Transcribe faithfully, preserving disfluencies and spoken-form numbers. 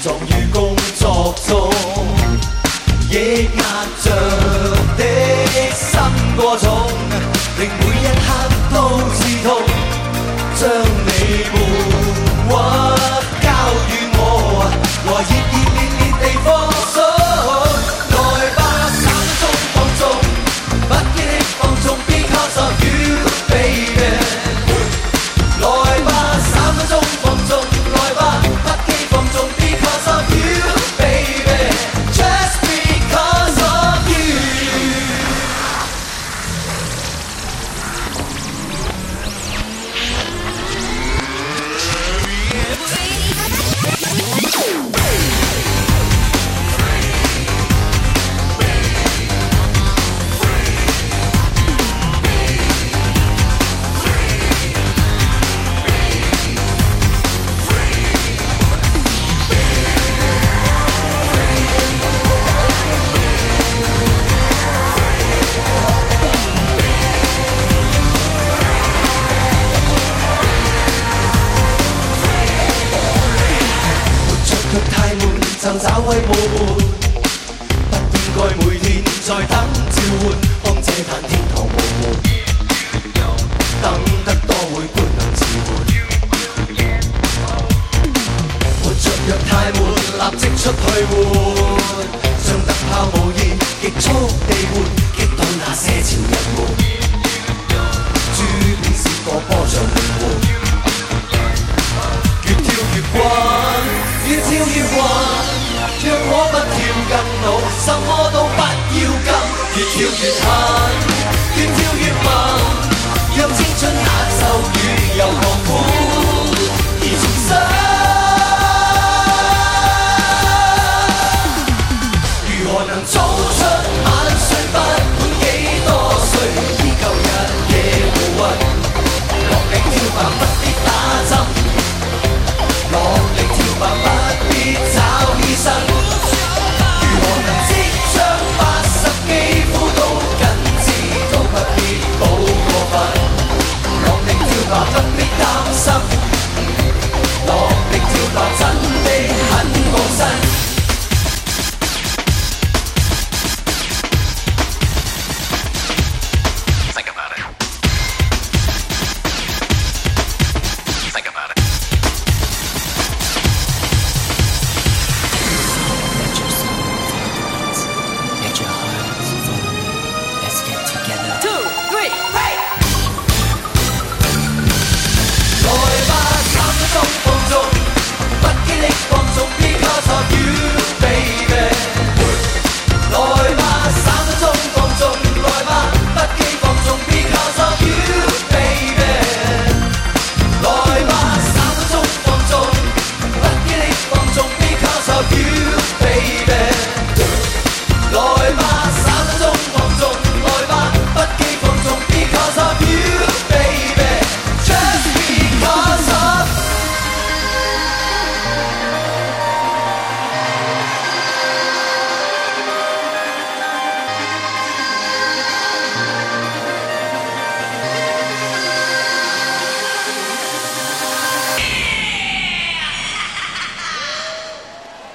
撞於工作中，抑壓着的心過重，令每一刻都刺痛，將你悶鬱交予我，來熱熱烈烈地放鬆。來吧，三分鐘放縱，不羈的放縱 ，because of you baby。來吧，三分鐘放縱，來吧，不羈放縱 ，because of you baby，just because of you。就找位無伴，不應該每天在等召喚，看這壇天堂無門，等得多會官能自換。活着若太悶，立即出去換，像特炮無言，極速地換，激到那些潮人們。豬片是個波像靈魂，越跳越滾，越跳越滾。讓我不跳更老，什麼都不要緊，越跳越狠，越跳越猛，讓青春難受與又狂歡。